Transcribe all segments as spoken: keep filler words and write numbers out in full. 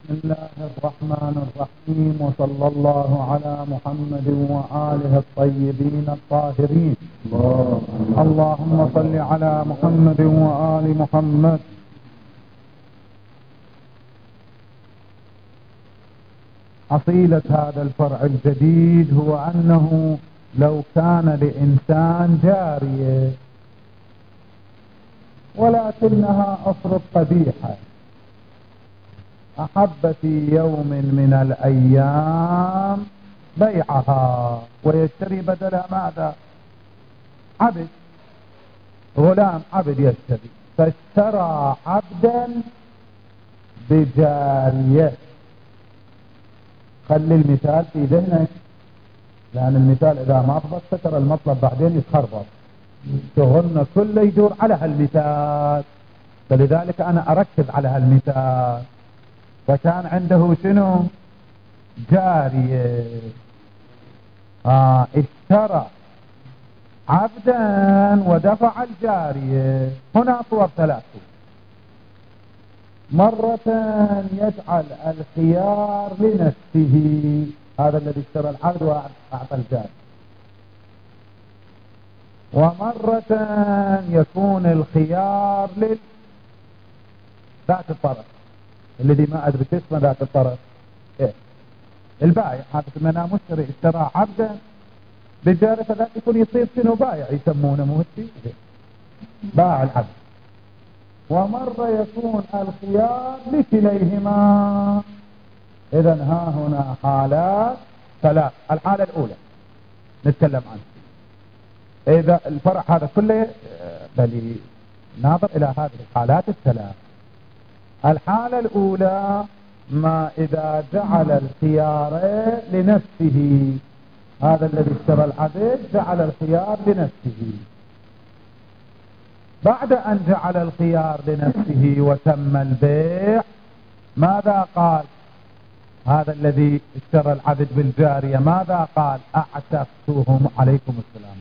بسم الله الرحمن الرحيم، وصلى الله على محمد وآله الطيبين الطاهرين. اللهم صل على محمد وآل محمد. حصيلة هذا الفرع الجديد هو أنه لو كان لإنسان جارية ولكنها أفرض قبيحة، أحب في يوم من الأيام بيعها ويشتري بدلها ماذا؟ عبد، غلام عبد يشتري، فاشترى عبدا بجارية. خلي المثال في ذهنك، لأن المثال إذا ما ضبط ترى المطلب بعدين يتخربط. شغلنا كله يدور على هالمثال، فلذلك أنا أركز على هالمثال. فكان عنده شنو؟ جارية. آه اشترى عبدا ودفع الجارية. هنا صور ثلاثة. مرة يجعل الخيار لنفسه، هذا الذي اشترى العبد وأعطى الجارية. ومرة يكون الخيار لل ذات الطرف، الذي ما أدري اسمه ذات الطرف، إيه؟ البائع. هذا من مشتري اشترى عبدا بالجارية، فذاك يكون يصير شنو؟ بائع يسمونه، مو هيك؟ باع العبد. ومرة يكون الخيار لكليهما. إذا ها هنا حالات ثلاث. الحالة الأولى نتكلم عنها. إذا الفرع هذا كله بل ناظر إلى هذه الحالات الثلاث. الحالة الأولى ما إذا جعل الخيار لنفسه، هذا الذي اشترى العبد جعل الخيار لنفسه. بعد أن جعل الخيار لنفسه وتم البيع، ماذا قال هذا الذي اشترى العبد بالجارية؟ ماذا قال؟ أعتقتهم. عليكم السلام.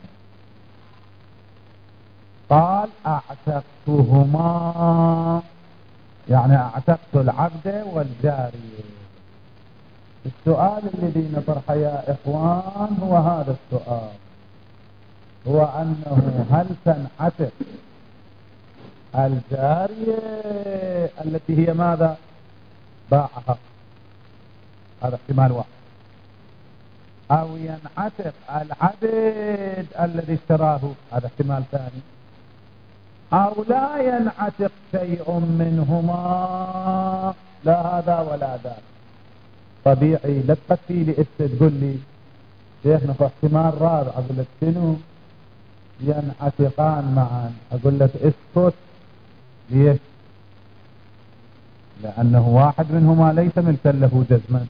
قال أعتقتهما، يعني أعتقت العبد والجارية. السؤال الذي نطرحه يا إخوان هو هذا السؤال، هو أنه هل تنعتق الجارية التي هي ماذا؟ باعها، هذا احتمال واحد، أو ينعتق العبد الذي اشتراه، هذا احتمال ثاني، أو لا ينعتق شيء منهما، لا هذا ولا ذاك. طبيعي لا تقفي لي اسد تقول لي شيخنا في احتمال رابع، أقول لك شنو؟ ينعتقان معا. أقول لك اسكت. ليش؟ لأنه واحد منهما ليس ملكا له جزما،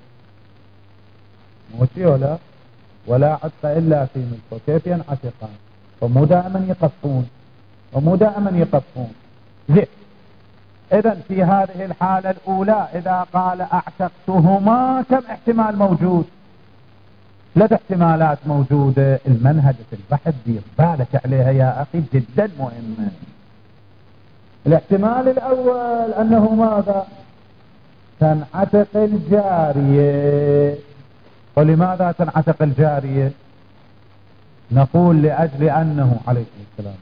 موتي ولا ولا عتق إلا في ملكه، كيف ينعتقان؟ فمو دائما يقفون ومو دائما يقفون. زين، إذن في هذه الحالة الأولى إذا قال أعتقتهما، كم احتمال موجود؟ ثلاث احتمالات موجودة. المنهج في البحث دير بالك عليها يا أخي، جدا مهمة. الاحتمال الأول أنه ماذا؟ تنعتق الجارية. ولماذا تنعتق الجارية؟ نقول لأجل أنه عليكم السلام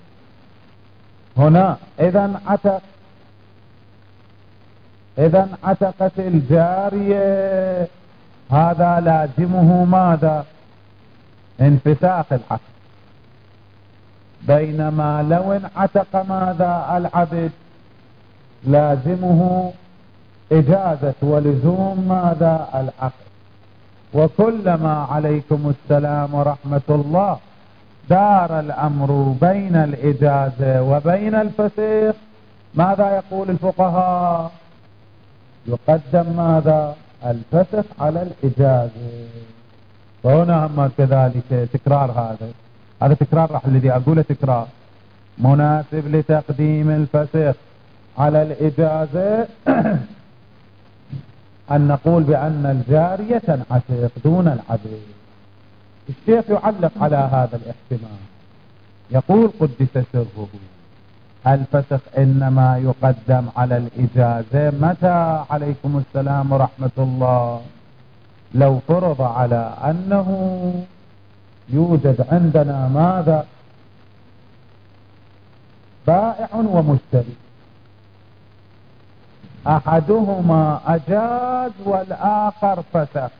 هنا إذا عتق إذا عتقت الجارية، هذا لازمه ماذا؟ انفساخ العقد. بينما لو انعتق ماذا؟ العبد، لازمه إجازة ولزوم ماذا؟ العقد. وكلما عليكم السلام ورحمة الله دار الأمر بين الإجازة وبين الفسخ، ماذا يقول الفقهاء؟ يقدم ماذا؟ الفسخ على الإجازة. وهنا هم كذلك تكرار، هذا هذا تكرار، راح الذي أقوله تكرار مناسب لتقديم الفسخ على الإجازة أن نقول بأن الجارية تنعتق دون العبد. الشيخ يعلق على هذا الاحتمال، يقول قدس سره الفسخ إنما يقدم على الإجازة متى؟ عليكم السلام ورحمة الله. لو فرض على أنه يوجد عندنا ماذا؟ بائع ومشتري، أحدهما أجاز والآخر فسخ،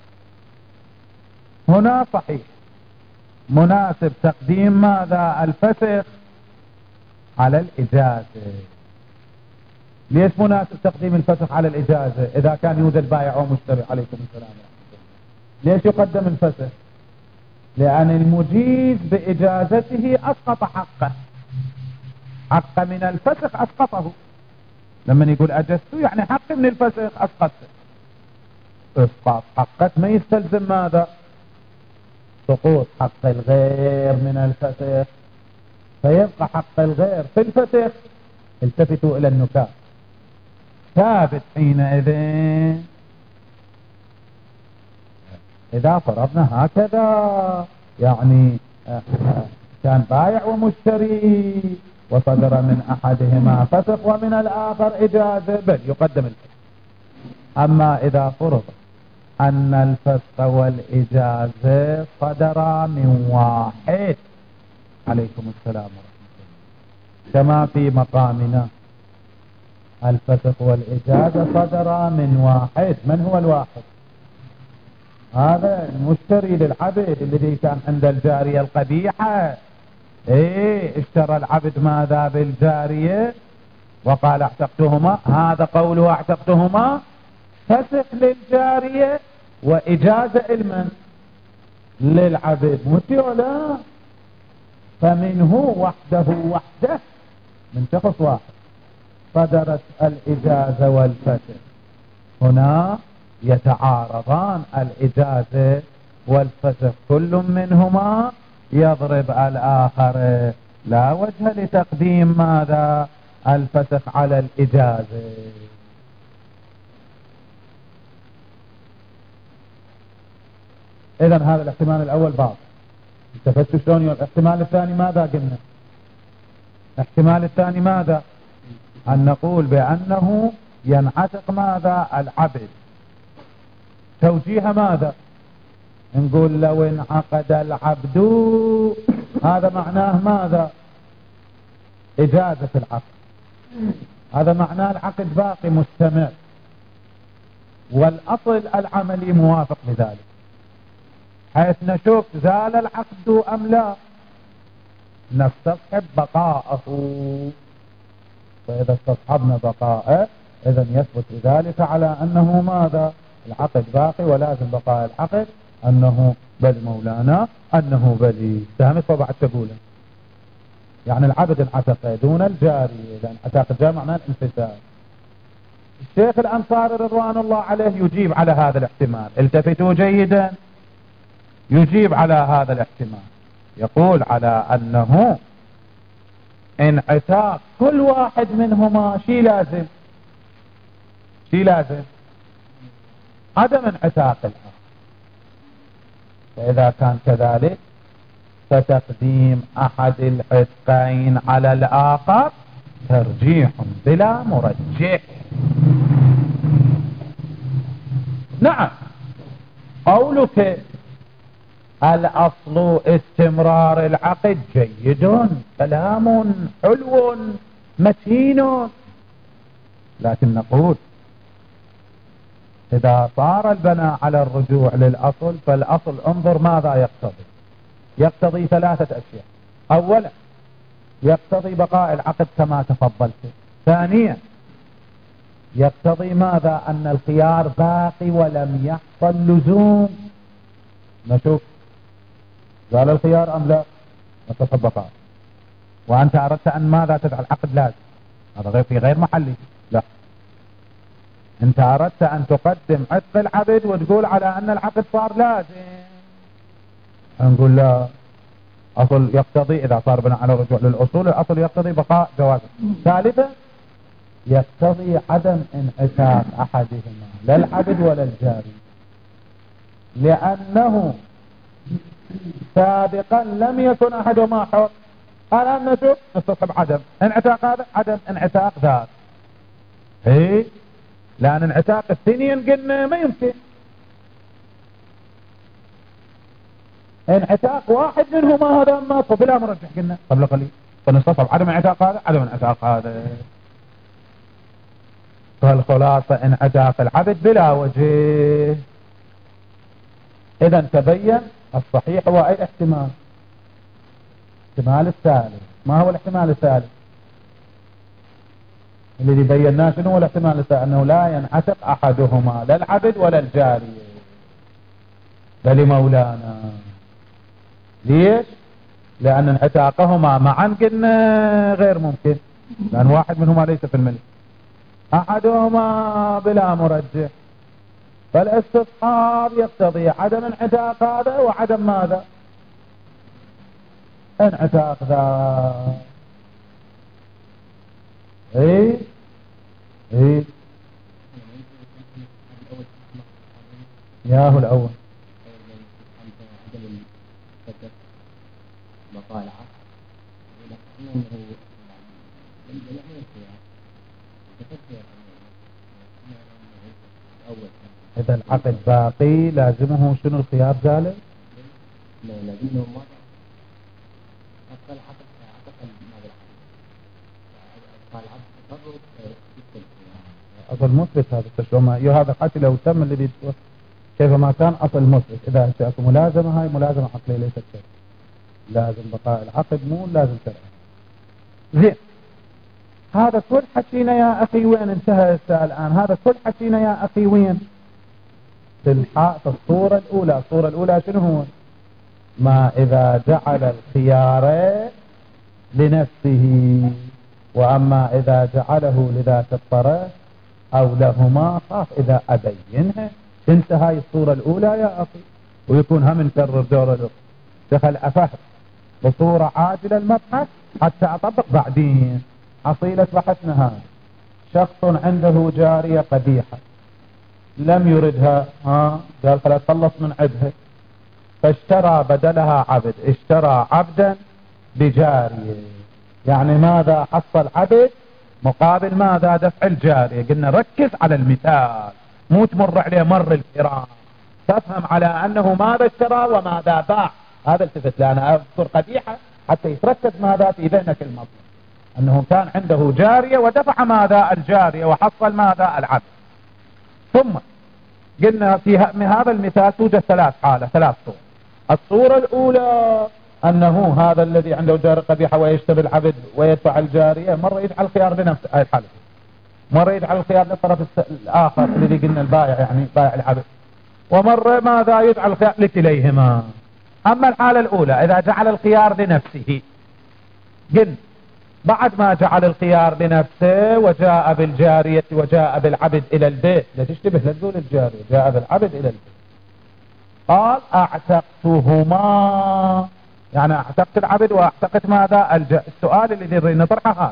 هنا صحيح مناسب تقديم ماذا؟ الفسخ على الإجازة. ليش مناسب تقديم الفسخ على الإجازة إذا كان يوجد بائع ومشتري؟ عليكم السلام ورحمة الله. ليش يقدم الفسخ؟ لأن المجيز بإجازته أسقط حقه، حق من الفسخ أسقطه. لما يقول أجزت يعني حق من الفسخ أسقطته. اسقاط حقك ما يستلزم ماذا؟ سقوط حق الغير من الفسخ، فيبقى حق الغير في الفسخ. التفتوا إلى النكات. ثابت حينئذ إذا فرضنا هكذا، يعني كان بايع ومشتري وصدر من أحدهما فسخ ومن الآخر إجازة، بل يقدم الفسخ. أما إذا فرض أن الفسخ والإجازة صدرا من واحد، عليكم السلام ورحمة الله، كما في مقامنا الفسخ والإجازة صدرا من واحد. من هو الواحد؟ هذا المشتري للعبد الذي كان عند الجارية القبيحة. ايه اشترى العبد ماذا؟ بالجارية وقال اعتقتهما. هذا قوله اعتقتهما فسخ للجارية وإجازة المن؟ للعبد. متي ولا؟ فمنه وحده وحده من شخص واحد صدرت الإجازة والفسخ. هنا يتعارضان الإجازة والفسخ، كل منهما يضرب الآخر، لا وجه لتقديم ماذا؟ الفسخ على الإجازة. إذن هذا الاحتمال الأول باطل. التفتوا شلون؟ الاحتمال الثاني ماذا قلنا؟ الاحتمال الثاني ماذا؟ أن نقول بأنه ينعتق ماذا؟ العبد. توجيه ماذا؟ نقول لو انعقد العبد هذا معناه ماذا؟ إجازة العقد. هذا معناه العقد باقي مستمر، والأصل العملي موافق لذلك، حيث نشوف زال العقد أم لا، نستصحب بقاءه. فإذا استصحبنا بقاءه إذن يثبت بذلك على أنه ماذا؟ العقد باقي ولازم بقاء العقد، أنه بل مولانا أنه بلي. فهمت طبعا تقوله؟ يعني العبد انعتق دون الجاري، إذا انعتق الجاري معناه الانفساد. الشيخ الأنصاري رضوان الله عليه يجيب على هذا الاحتمال. التفتوا جيدا، يجيب على هذا الاحتمال. يقول على أنه انعتاق كل واحد منهما شي لازم؟ شي لازم؟ عدم انعتاق الآخر. فإذا كان كذلك فتقديم أحد الحقين على الآخر ترجيح بلا مرجح. نعم، قولك الأصل استمرار العقد جيد، كلام حلو متين، لكن نقول إذا صار البناء على الرجوع للأصل، فالأصل انظر ماذا يقتضي. يقتضي ثلاثة أشياء. أولا يقتضي بقاء العقد كما تفضلت. ثانيا يقتضي ماذا؟ أن الخيار باقي ولم يحصل لزوم. نشوف قال الخيار أم لا؟ نتصل بقاء. وأنت أردت أن ماذا؟ تجعل العقد لازم، هذا غير في غير محلي. لا، انت اردت ان تقدم عتق العبد وتقول على ان العقد صار لازم. نقول لا، اصل يقتضي اذا صار بناء على الرجوع للاصول، الاصل يقتضي بقاء جوازه. ثالثا يقتضي عدم انعتاق احدهما، لا العبد ولا الجاري، لانه سابقا لم يكن احدهما حر الآن نشوف نستصحب عدم انعتاق هذا، عدم انعتاق ذاك. ايه لأن انعتاق الثنين قلنا ما يمكن، انعتاق واحد منهما هذا ما بلا مرجح قلنا قبل قليل، فنستصحب عدم انعتاق هذا عدم انعتاق هذا. فالخلاصة انعتاق العبد بلا وجه. إذا تبين الصحيح هو أي احتمال؟ احتمال الثالث. ما هو الاحتمال الثالث الذي بيناه؟ شنو هو الاحتمال الثالث؟ أنه لا ينعتق أحدهما لا العبد ولا الجارية بل مولانا. ليش؟ لأن انعتاقهما معا قلنا غير ممكن، لأن واحد منهما ليس في الملك، أحدهما بلا مرجح، فالاستصحاب يقتضي عدم انعتاق هذا وعدم ماذا؟ انعتاق ذا. ايه ايه ياهو الأول إذا العقد باقي لازمه شنو الخيار ذلك؟ لا لازمه ما أبقى العقد عقد ماذا قال العقد أصل مثبت هذا التشوه ما هذا حتى لو تم الذي كيف ما كان أصل مثبت. إذا أنت ملازمة هاي ملازمة عقلية ليست شرع، لازم بقاء العقد مو لازم شرع. زين هذا كل حكينا يا أخي وين انتهى السؤال الآن؟ هذا كل حكينا يا أخي وين؟ في الحق في الصورة الأولى. الصورة الأولى شنو هو؟ ما إذا جعل الخيار لنفسه، وأما إذا جعله لذات الطرف أو لهما خاف إذا أبينها. انتهى الصورة الأولى يا أخي، ويكون هم نكرر دور الأخرى. دخل أفهم بصورة عاجلة المبحث حتى أطبق بعدين. حصيلة بحثنا هذا: شخص عنده جارية قبيحة لم يردها، ها قال خلاص خلص من عدها، فاشترى بدلها عبد، اشترى عبدا بجارية. يعني ماذا حصل؟ عبد مقابل ماذا؟ دفع الجارية. قلنا ركز على المثال مو تمر عليه مر الكرام، تفهم على أنه ماذا اشترى وماذا باع. هذا التفت، لأنا أذكر قبيحة حتى يتركز ماذا في ذهنك المطلب، أنه كان عنده جارية ودفع ماذا؟ الجارية، وحصل ماذا؟ العبد. ثم قلنا في هذا المثال توجد ثلاث حالة، ثلاث صور. الصورة الأولى أنه هذا الذي عنده جارية قبيحة ويشتري العبد ويدفع الجارية، مرة يجعل الخيار لنفس الحالة، مرة يجعل الخيار للطرف الآخر الذي قلنا البائع يعني بائع العبد، ومرة ماذا؟ يجعل الخيار لكليهما. أما الحالة الأولى إذا جعل الخيار لنفسه، قلنا بعد ما جعل الخيار لنفسه وجاء بالجارية وجاء بالعبد إلى البيت، لا تشتبه لا تقول الجارية، جاء بالعبد إلى البيت، قال أعتقتهما، يعني أعتقت العبد وأعتقت ماذا؟ الج... السؤال الذي نريد نطرحه هذا،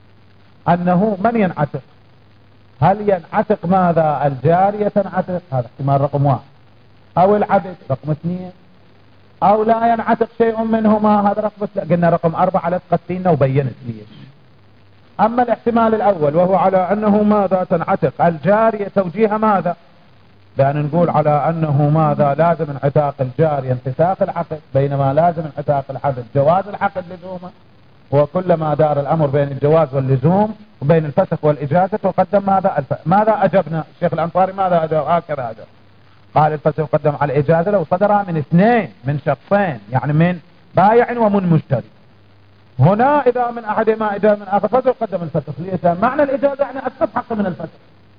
أنه من ينعتق؟ هل ينعتق ماذا؟ الجارية تنعتق، هذا احتمال رقم واحد، أو العبد رقم اثنين، أو لا ينعتق شيء منهما، هذا رقم قلنا رقم أربعة على تقتينا وبينت ليش. أما الاحتمال الأول وهو على أنه ماذا؟ تنعتق الجارية، توجيه ماذا؟ لأن نقول على أنه ماذا؟ لازم انعتاق الجارية انفساخ العقد، بينما لازم انعتاق العبد جواز العقد لزومه، وكلما دار الأمر بين الجواز واللزوم وبين الفسخ والإجازة وقدم ماذا؟ الف... ماذا أجبنا؟ الشيخ الأنصاري ماذا أجب؟ هكذا أجب، قال الفسخ يقدم على الإجازة لو صدر من اثنين، من شخصين، يعني من بائع ومن مشتري. هنا إذا من أحدهما إجازة من آخر فسخ يقدم الفسخ. ليس معنى الإجازة يعني أسقط حق من الفسخ،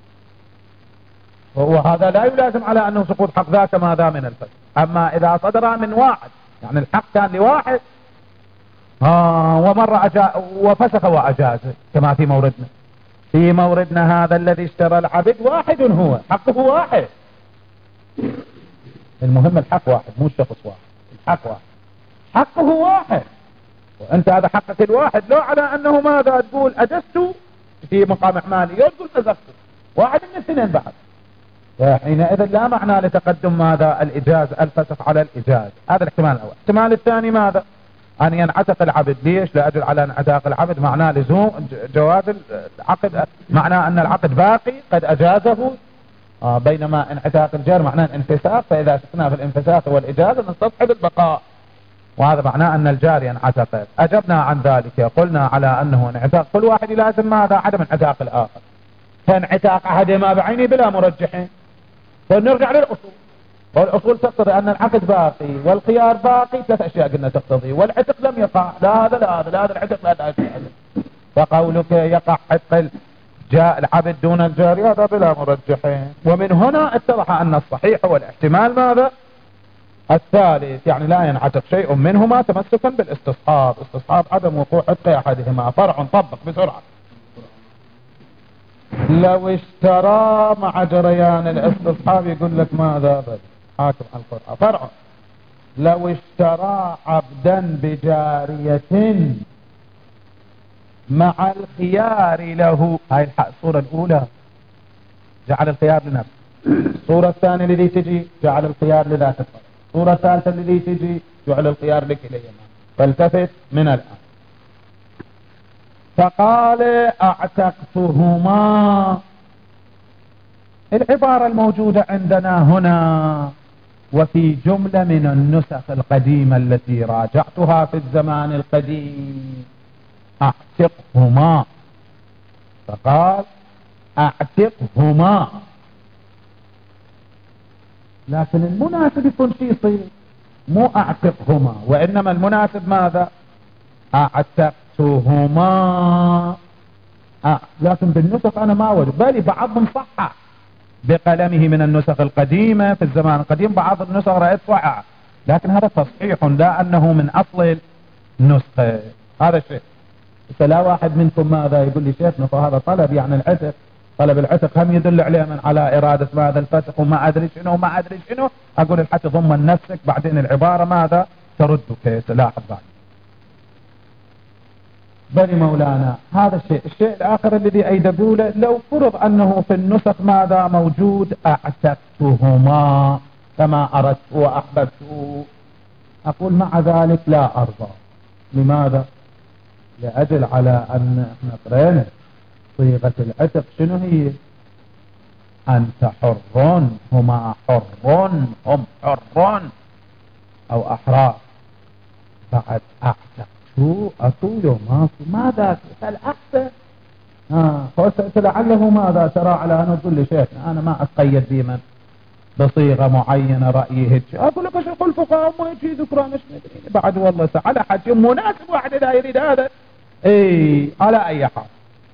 وهذا لا يلازم على أنه سقوط حق ذاك ماذا؟ من الفسخ. أما إذا صدر من واحد، يعني الحق كان لواحد آه ومر أجا وفسخ وأجاز، كما في موردنا. في موردنا هذا الذي اشترى العبد واحد، هو حقه واحد، المهم الحق واحد مو الشخص واحد، الحق واحد، حقه واحد، وانت هذا حقك الواحد، لو على انه ماذا تقول اجزت في مقام احمالي، يقول فسخت واحد من الاثنين بعد، فحينئذ لا معنى لتقدم ماذا؟ الإجازة الفسخ على الإجازة. هذا الاحتمال الأول. الاحتمال الثاني ماذا؟ أن ينعتق العبد. ليش؟ لأجل على انعتاق العبد معناه لزوم جواز العقد، معناه أن العقد باقي قد أجازه، آه بينما انعتاق الجار معناه الانفساخ، فإذا شفنا في الانفساخ والإجازة نستصحب البقاء، وهذا معناه أن الجار ينعتق. أجبنا عن ذلك، قلنا على أنه انعتاق كل واحد لازم ماذا؟ عدم انعتاق الآخر، فانعتاق أحدهما بعينه بلا مرجحين. فنرجع للأصول، والأصول تقتضي أن العقد باقي والخيار باقي، ثلاث أشياء قلنا تقتضي، والعتق لم يقع، لا هذا لا هذا لا هذا العتق لا هذا العتق. فقولك يقع عتق جاء العبد دون الجاري هذا بلا مرجحين. ومن هنا اتضح أن الصحيح هو الاحتمال ماذا؟ الثالث، يعني لا ينعتق شيء منهما تمسكا بالاستصحاب، استصحاب عدم وقوع عتق أحدهما. فرع طبق بسرعة. لو اشترى مع جريان الاستصحاب يقول لك ماذا؟ بل حاكم على القرآن. فرع لو اشترى عبدا بجارية مع الخيار له، هاي الصورة الأولى جعل الخيار لنفسه، الصورة الثانية الذي تجي جعل الخيار لذات الطرف، الصورة الثالثة الذي تجي جعل الخيار لكليهما. فالتفت من الآن. فقال اعتقتهما، العبارة الموجودة عندنا هنا وفي جملة من النسخ القديمة التي راجعتها في الزمان القديم، اعتقهما. فقال اعتقهما، لكن المناسب يكون شيء يصير مو اعتقهما، وانما المناسب ماذا؟ اعتقتهما. آه. لكن بالنسخ انا ما وجد، بل بعضهم صحح بقلمه من النسخ القديمة في الزمان القديم، بعض النسخ رأيت صحح، لكن هذا تصحيح لا انه من اصل النسخة. هذا الشيء. فلا واحد منكم ماذا يقول لي شيخنا فهذا طلب يعني العتق، طلب العتق هم يدل عليه من على إرادة ماذا؟ الفتح وما أدري شنو وما أدري شنو. أقول الحتى ضمن نفسك بعدين العبارة ماذا؟ تردك. لاحظ بعد. بني مولانا هذا الشيء. الشيء الآخر الذي أيدبوا له، لو فرض أنه في النسخ ماذا موجود؟ أعتقتهما كما أردت وأحببت، أقول مع ذلك لا أرضى. لماذا؟ لأجل على أن احنا قرينا صيغة العتق شنو هي؟ أنت حرون، هما حرون، هم حرون أو أحرار. بعد أعتقتوا أطول ما في ماذا؟ فالأحسن آه. فقلت لعله ماذا ترى على أن تقول لي شيخنا أنا ما أتقيد بمن بصيغة معينة رأيي هيك، أقول لك ايش يقول الفقهاء ما يجي ذكران ايش ندري بعد والله على حد مناسب واحد إذا يريد هذا. اي على أي حال.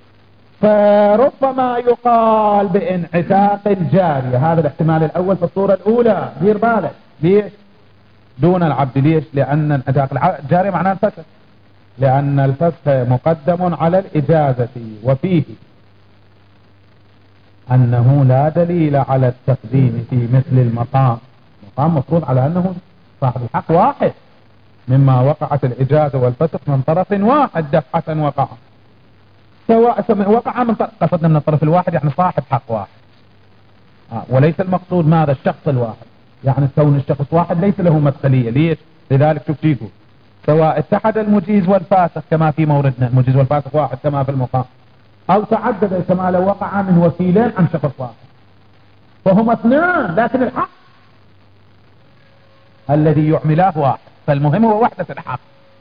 فربما يقال بانعتاق الجارية، هذا الاحتمال الأول في الصورة الأولى. دير بالك ليش دون العبد؟ ليش؟ لأن انعتاق الجارية معناه الفسخ، لأن الفسخ مقدم على الإجازة، وفيه أنه لا دليل على التقديم في مثل المقام. مقام مفروض على أنه صاحب الحق واحد، مما وقعت الإجازة والفسخ من طرف واحد دفعة وقع، سواء وقع من طرف، قصدنا من الطرف الواحد يعني صاحب حق واحد، آه. وليس المقصود ماذا؟ الشخص الواحد، يعني كون الشخص واحد ليس له مدخلية. ليش؟ لذلك شوف تيجوا سواء اتحد المجيز والفاسخ كما في موردنا، المجيز والفاسخ واحد كما في المقام، أو تعدد كما لو وقع من وكيلين عن شخص واحد، فهما اثنان لكن الحق الذي يعملاه واحد، فالمهم هو وحدة الحق.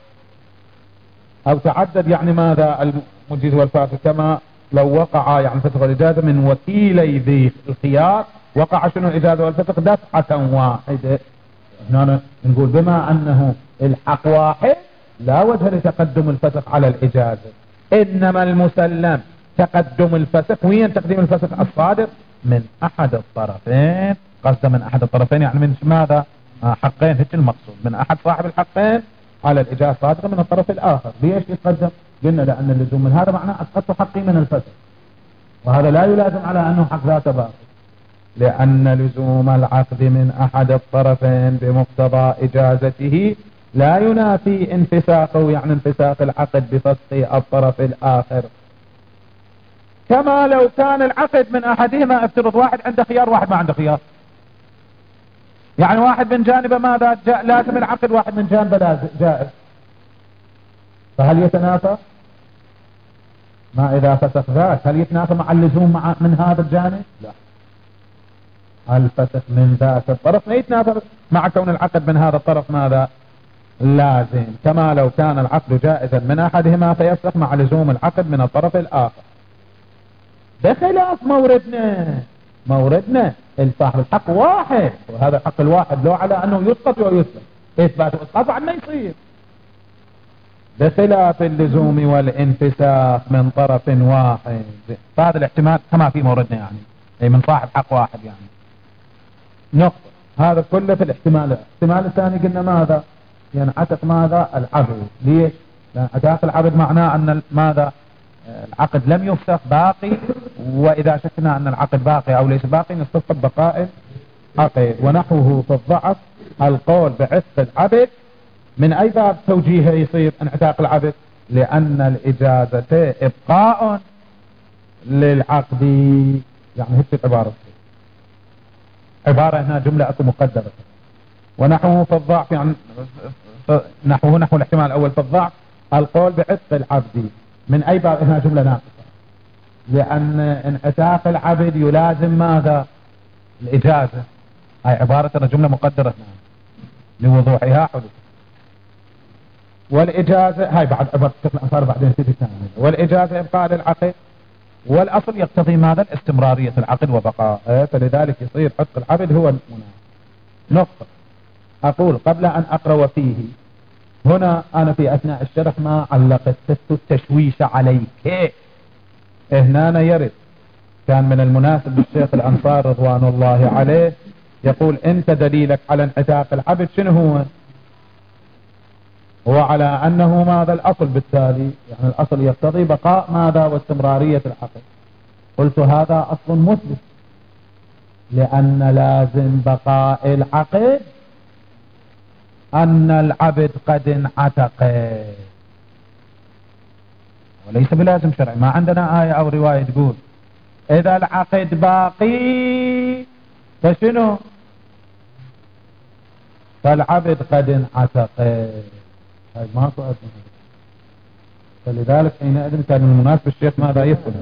أو تعدد يعني ماذا؟ المجيز والفاسخ كما لو وقع يعني فسخ الإجازة من وكيلي ذي الخيار، وقع شنو الإجازة والفسخ دفعة واحدة. هنا نقول بما أنه الحق واحد لا وجه لتقدم الفسخ على الإجازة، إنما المسلم تقدم الفسخ. وين تقديم الفسخ؟ الصادر من أحد الطرفين، قصد من أحد الطرفين يعني من ماذا؟ حقين، هيك المقصود، من أحد صاحب الحقين على الإجازة صادرة من الطرف الآخر. ليش يتقدم؟ قلنا لأن اللزوم من هذا معناه أسقطت حقي من الفسخ، وهذا لا يلازم على أنه حق ذات باطل، لأن لزوم العقد من أحد الطرفين بمقتضى إجازته لا ينافي انفساقه، يعني انفساق العقد بفسخ الطرف الآخر. كما لو كان العقد من أحدهما، افترض واحد عنده خيار واحد ما عنده خيار، يعني واحد من جانبه ماذا؟ لازم العقد، واحد من جانبه لازم جائز. فهل يتنافى؟ ما إذا فسخ ذاك هل يتنافى مع اللزوم مع من هذا الجانب؟ لا. الفسخ من ذاك الطرف ما يتنافى مع كون العقد من هذا الطرف ماذا؟ لازم، كما لو كان العقد جائزا من أحدهما فيفسخ مع لزوم العقد من الطرف الآخر، بخلاف موردنا. موردنا الصاحب الحق واحد، وهذا الحق الواحد لو على أنه يسقط ويثبت إثبات وإسقاط بعد ما يصير، بخلاف اللزوم والانفساخ من طرف واحد. فهذا الاحتمال كما في موردنا يعني أي من صاحب حق واحد يعني. نقطة. هذا كله في الاحتمال. الاحتمال الثاني قلنا ماذا؟ ينعتق ماذا؟ العبد. ليش؟ لأن عتاق العبد معناه أن ماذا؟ العقد لم يفسخ باقي، وإذا شكنا أن العقد باقي أو ليس باقي نستصحب بقاء العقد. ونحوه في الضعف القول بعتق العبد من أي باب توجيه يصير انعتاق العبد؟ لأن الإجازة إبقاء للعقد، يعني هي عبارة عبارة هنا جملة أكو مقدرة. ونحوه في الضعف يعني نحوه نحو الاحتمال الأول في الضعف القول بعتق العبد من أي باب؟ هنا جملة ناقصة، لأن انعتاق العبد يلازم ماذا؟ الإجازة. هاي عبارة جملة مقدرة لوضوحها حدث. والإجازة هاي بعد عبارة الأنصار بعدين تيجي ثانية. والإجازة إبقاء للعقد، والأصل يقتضي ماذا؟ الاستمرارية العقد وبقاء، فلذلك يصير عتق العبد هو المناسب. نقطة. أقول قبل أن أقرأ وفيه هنا أنا في أثناء الشرح ما علقت التشويش عليك. هنا يرد كان من المناسب للشيخ الأنصار رضوان الله عليه يقول أنت دليلك على انعتاق العبد شنو هو؟ هو على أنه ماذا الأصل، بالتالي يعني الأصل يقتضي بقاء ماذا؟ واستمرارية العقد. قلت هذا أصل مثبت، لأن لازم بقاء العقد أن العبد قد انعتق، وليس بلازم شرعي. ما عندنا آية أو رواية تقول إذا العقد باقي فشنو؟ فالعبد قد انعتق. هاي ما صعد، فلذلك حينئذ كان المناسب الشيخ ماذا يفعل؟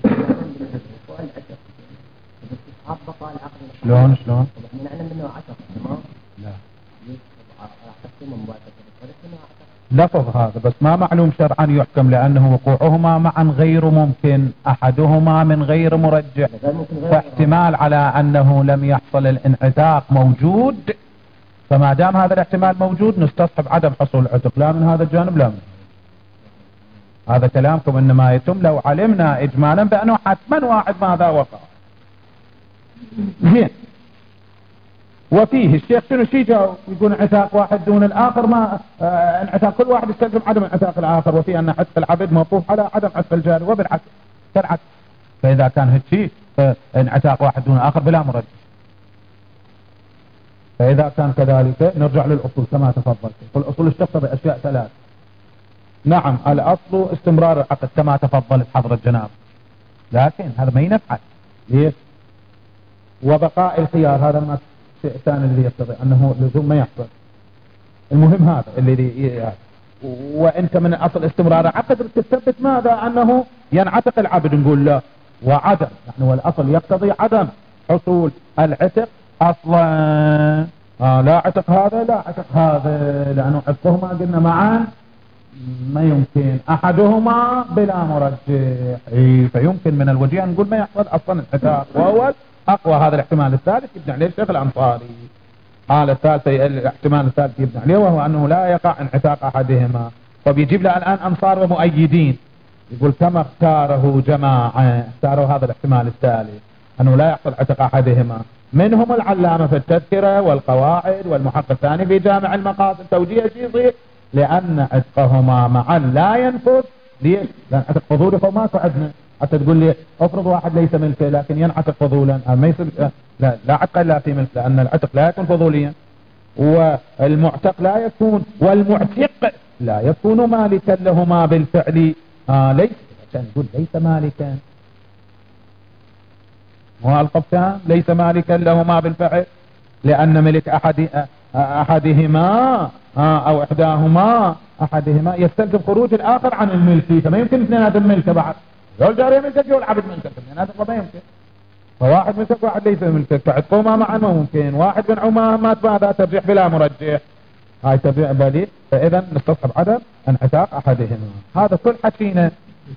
شلون شلون؟ لا لفظ هذا بس ما معلوم شرعا يحكم، لأنه وقوعهما معا غير ممكن، أحدهما من غير مرجح، فاحتمال على أنه لم يحصل الانعتاق موجود، فما دام هذا الاحتمال موجود نستصحب عدم حصول العتق، لا من هذا الجانب لا من هذا. كلامكم إنما يتم لو علمنا إجمالا بأنه حتما واحد ماذا وقع. زين. وفيه الشيخ شنو شي جاوب؟ يقول انعتاق واحد دون الآخر ما آه انعتاق كل واحد يستلزم عدم انعتاق الآخر، وفي أن عتق العبد موقوف على عدم عتق الجاري وبالعكس كالعكس. فإذا كان هالشيء انعتاق واحد دون الآخر بلا مرجح. فإذا كان كذلك نرجع للأصول كما تفضلت. الأصول اشتقت بأشياء ثلاث. نعم الأصل استمرار العقد كما تفضلت حضرة جناب، لكن هذا ما ينفعل. ليش؟ وبقاء الخيار هذا ما الشيء الثاني الذي يقتضي أنه لزوم ما يحصل. المهم هذا الذي وانت من اصل استمرار عقد تثبت ماذا؟ أنه ينعتق العبد، نقول له وعدم يعني والأصل يقتضي عدم حصول العتق أصلا. آه لا عتق هذا لا عتق هذا، لأنه عتقهما قلنا معا ما يمكن أحدهما بلا مرجح. إيه فيمكن من الوجيه نقول ما يحصل أصلا العتاق، وهو أقوى هذا الاحتمال الثالث يبنى عليه الشيخ الأنصاري. حالة الثالثة الاحتمال الثالث يبنى عليه وهو أنه لا يقع انعتاق أحدهما. فبيجيب له الآن أنصار ومؤيدين، يقول كما اختاره جماعة اختاروا هذا الاحتمال الثالث أنه لا يحصل عتق أحدهما، منهم العلامة في التذكرة والقواعد والمحقق الثاني في جامع المقاصد. توجيه شيء يصير لأن عتقهما معا لا ينفذ. ليش؟ لأن عتق فضولي فما عندنا حتى تقول لي افرض واحد ليس ملكه لكن ينعتق فضولا، ما يصير لا لا عتق الا في ملك، لأن العتق لا يكون فضوليا والمعتق لا يكون والمعتق لا يكون مالكا لهما بالفعل. آه ليس عشان نقول ليس مالكا والقف كان ليس مالكا لهما بالفعل، لأن ملك أحد أحدهما أو إحداهما أحدهما يستلزم خروج الآخر عن الملكي، فما يمكن اثنين هذا الملكة بعد، يقول جارية ملكك يقول عبد ملكك، اثنين هذا ما يمكن، فواحد ملكك واحد ليس ملكك، فعدقهما معا ما ممكن، واحد منعهما ما تبعد ترجيح بلا مرجح، هاي ترجيح بليل، فإذا نستصحب عدم انعتاق أحدهما. هذا كل حكينا.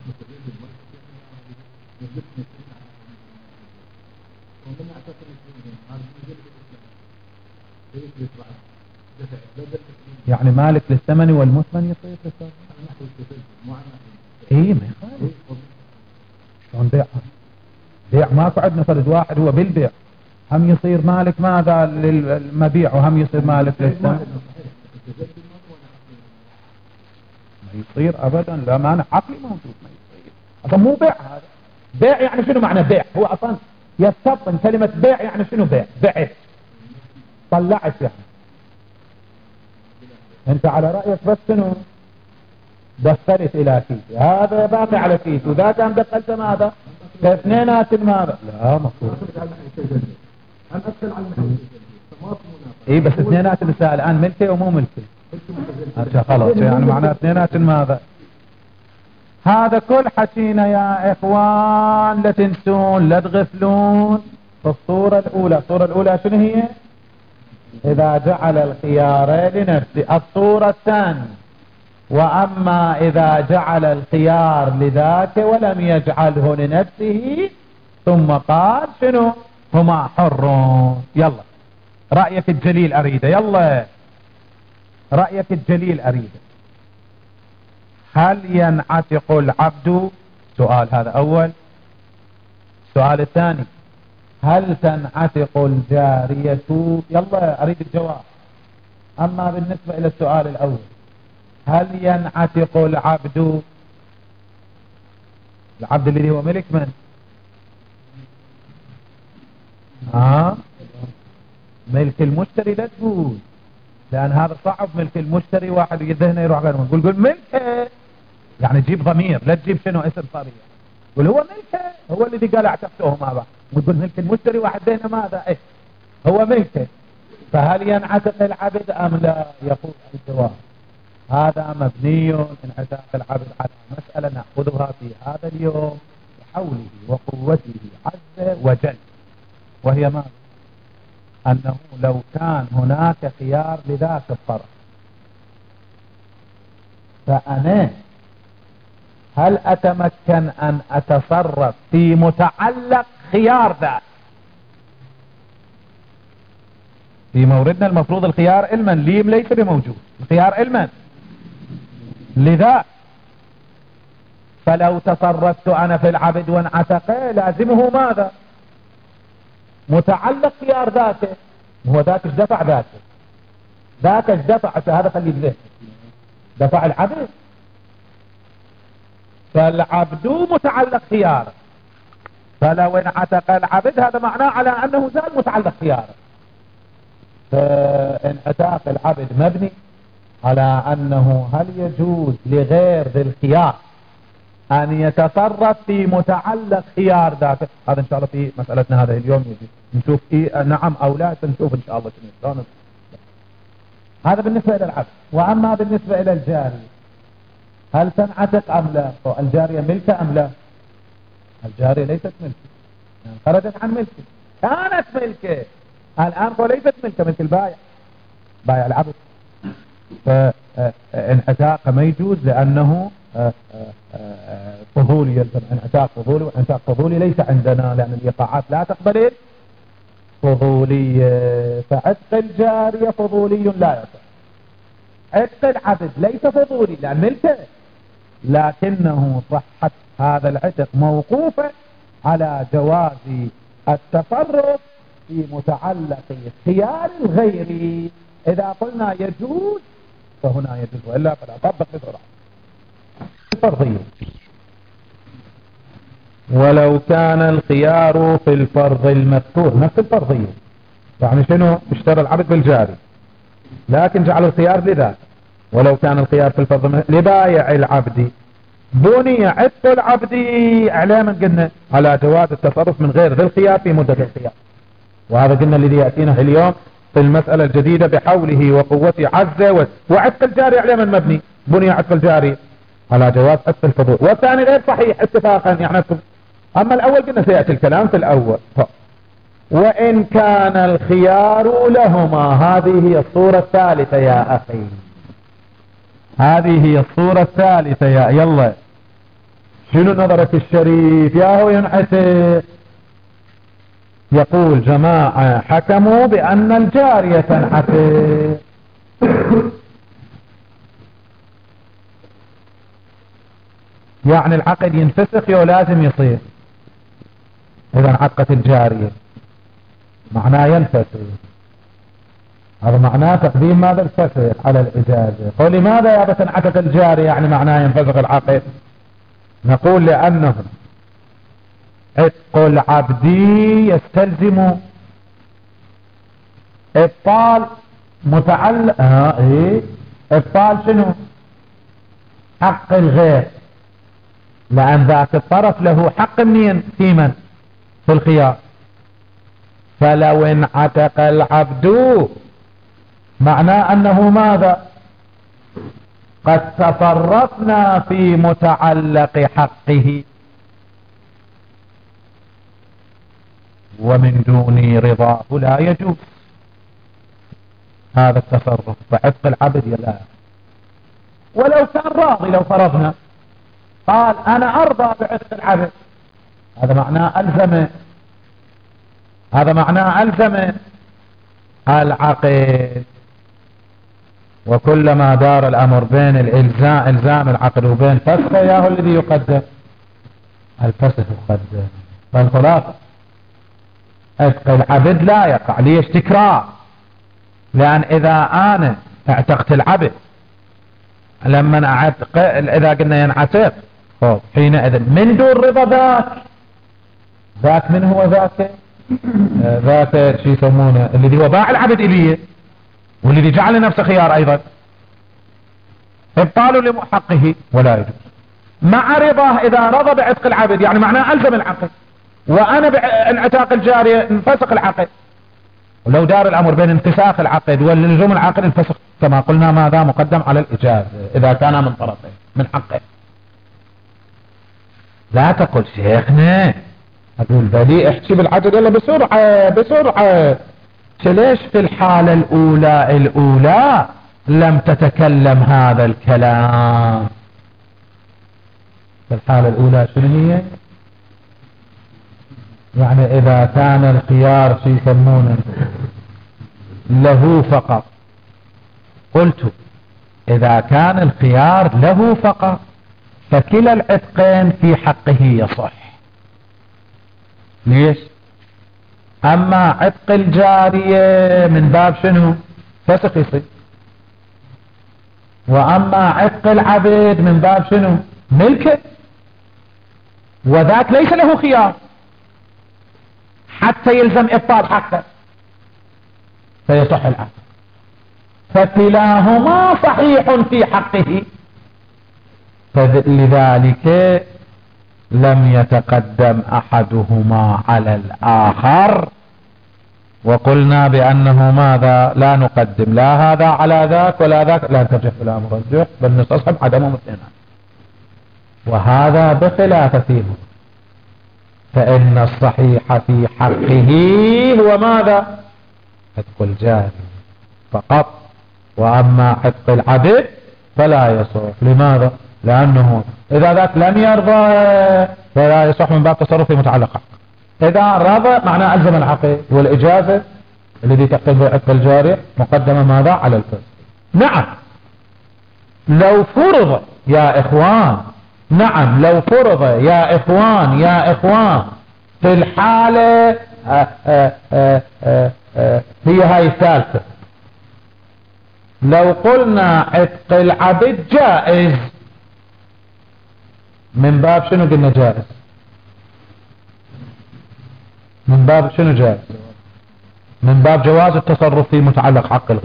يعني مالك للثمن والمثمن يصير للثمن. ايه ما يخالف. شلون بيع؟ بيع ماكو عندنا فرد واحد هو بالبيع، هم يصير مالك ماذا للمبيع وهم يصير مالك للثمن. ما يصير ابدا، لا مانع عقلي موجود، ما يصير. اصلا مو بيع هذا. بيع يعني شنو معنى بيع؟ هو اصلا يستبطن كلمة بيع يعني شنو بيع؟ بيع طلعت يعني. انت على رأيك بس شنو دخلت الى كيس، هذا باقي على كيس وذاك هم دخلت ماذا اثنينات ماذا، لا مفروض اي بس اثنينات النساء الان ملكي ومو ملكي خلاص، يعني معناه اثنينات ماذا. هذا كل حكينا يا اخوان، لا تنسون لا تغفلون. في الصورة الاولى، الصورة الاولى شنو هي؟ إذا جعل الخيار لنفسه. الصورة الثانية، وأما إذا جعل الخيار لذاك ولم يجعله لنفسه ثم قال شنو هما حرون. يلا رأيك الجليل أريده، يلا رأيك الجليل أريده. هل ينعتق العبد؟ سؤال هذا أول. السؤال الثاني، هل تنعتق الجارية؟ يلا أريد الجواب. أما بالنسبة إلى السؤال الأول، هل ينعتق العبد؟ العبد الذي هو ملك من؟ آه ملك المشتري لا تقول، لأن هذا صعب. ملك المشتري واحد يذهنه يروح غير من قول قول ملكه، يعني تجيب ضمير، لا تجيب شنو اسم صريح. قول هو ملكه، هو الذي قال اعتقته ماذا، وتقول ملك المشتري واحد دينه ماذا، ايه هو ملكه. فهل ينعتق العبد ام لا؟ يقول الجواب هذا مبني انعتاق العبد على مسألة نأخذها في هذا اليوم بحوله وقوته عز وجل، وهي ماذا؟ أنه لو كان هناك خيار لذاك الطرف، فأنا هل أتمكن أن أتصرف في متعلق خيار ذاك؟ في موردنا المفروض الخيار علما لي ليس بموجود، الخيار علما لذا. فلو تصرفت أنا في العبد وانعتقه لازمه ماذا؟ متعلق خيار ذاته. هو ذاك ايش دفع ذاته؟ ذاك ايش دفع؟ هذا خليه بذهن، دفع العبد، فالعبد متعلق خياره، فلو انعتق العبد هذا معناه على أنه زال متعلق خياره. فانعتاق العبد مبني على أنه هل يجوز لغير ذي الخيار أن يتصرف في متعلق خيار ذاته. هذا إن شاء الله في مسألتنا هذا اليوم يجي نشوف إيه نعم أو لا، نشوف إن شاء الله شنو. هذا بالنسبة إلى العبد. وأما بالنسبة إلى الجارية، هل تنعتق أم لا؟ الجارية ملكة أم لا؟ الجارية ليست ملكة، يعني خرجت عن ملكة، كانت ملكة الآن وليست ملكة، ملك البايع، بايع العبد. فانعتاق ما يجوز لأنه فضولي، يلزم انعتاق فضولي، وانعتاق فضولي ليس عندنا لأن الإيقاعات لا تقبل فضولية. فعتق الجارية فضولي لا يصح. عتق العبد ليس فضولي لأن ملكه، لكنه صحة هذا العتق موقوفة على جواز التصرف في متعلق خيار الغير. إذا قلنا يجوز فهنا يجوز، وإلا فلا. طبق بسرعة. الفرضية، ولو كان الخيار في الفرض المذكور، نفس الفرضية، يعني شنو؟ اشترى العبد بالجاري لكن جعل الخيار لذاك. ولو كان الخيار في الفرض لبايع العبد بني عتق العبد اعلاما قلنا على جواز التصرف من غير ذي الخيار في مدة الخيار. وهذا قلنا الذي يأتينا اليوم في المسألة الجديدة بحوله وقوته عز وجل. وعتق الجارية على من مبني؟ بني عتق الجارية على جواز عتق الفضول، والثاني غير صحيح اتفاقا يعني. أما الأول قلنا سيأتي الكلام في الأول. وإن كان الخيار لهما، هذه هي الصورة الثالثة يا أخي، هذه هي الصورة الثالثة يا يلا. شنو نظرك الشريف يا هو ينعتق؟ يقول جماعة حكموا بأن الجارية تنعتق. يعني العقد ينفسخ يو لازم يصير إذا انعتقت الجارية، معناه ينفسخ. هذا معناه تقديم ماذا؟ الفسخ على الإجازة. قول لماذا يا بتنعتق الجارية يعني معناه ينفسخ العقد؟ نقول لأنه عتق العبد يستلزم ابطال متعلق اه ايه ابطال شنو؟ حق الغير، لأن ذاك الطرف له حق منين؟ في من؟ في الخيار. فلو انعتق العبد معناه أنه ماذا؟ قد تصرفنا في متعلق حقه ومن دون رضاه لا يجوز هذا التصرف. فعتق العبد لا، ولو كان راضي، لو فرضنا قال أنا أرضى بعتق العبد، هذا معناه ألزم، هذا معناه ألزم العقد. وكلما دار الأمر بين الإلزام إلزام العقد وبين فسخه ياهو الذي يقدم الفسخ يقدم. فالخلاصة عتق العبد لا يقع. ليش؟ تكرار. لأن إذا أنا اعتقت العبد لما أعتق، إذا قلنا ينعتق حينئذ من دون رضا ذاك، ذاك من هو ذاك؟ ذاك شو يسمونه الذي هو باع العبد إليه والذي جعل نفسه خيار أيضا، ابطال لحقه ولا يجوز. مع رضاه إذا رضى بعتق العبد يعني معناه ألزم العقد، وأنا بانعتاق الجارية انفسخ العقد. ولو دار الأمر بين انفساخ العقد واللزوم العقد انفسخ كما قلنا ماذا؟ مقدم على الإجازة إذا كان من طرفين من حقه. لا تقل شيخنا أقول بلي احكي بالعدد يلا بسرعة بسرعة. ليش في الحالة الأولى الأولى لم تتكلم هذا الكلام؟ في الحالة الأولى شنو هي؟ يعني إذا كان الخيار في يسمونه له فقط، قلت إذا كان الخيار له فقط فكلا العتقين في حقه يصح. ليش؟ أما عتق الجارية من باب شنو؟ فسخ يصير. وأما عتق العبد من باب شنو؟ ملكه، وذاك ليس له خيار حتى يلزم إبطال حقه فيصح العقد. فكلاهما صحيح في حقه، فلذلك لم يتقدم أحدهما على الآخر. وقلنا بأنه ماذا؟ لا نقدم لا هذا على ذاك ولا ذاك، لا ترجح بلا مرجح بل نستصحب عدمهم الاثنين، وهذا بخلاف فيه. فإن الصحيح في حقه هو ماذا؟ عتق الجاري فقط. وأما عتق العبد فلا يصح. لماذا؟ لأنه إذا ذاك لم يرضى فلا يصح من باب تصرف في متعلق حق. إذا رضى معناه ألزم العقد، والإجازة الذي تقتضي عتق الجاري مقدمة ماذا؟ على الفسخ. نعم لو فرض يا إخوان، نعم لو فرض يا إخوان يا إخوان في الحالة آآ آآ آآ آآ هي هاي الثالثة، لو قلنا عتق العبد جائز من باب شنو قلنا جائز؟ من باب شنو جائز؟ من باب جواز التصرف في متعلق حق الغير.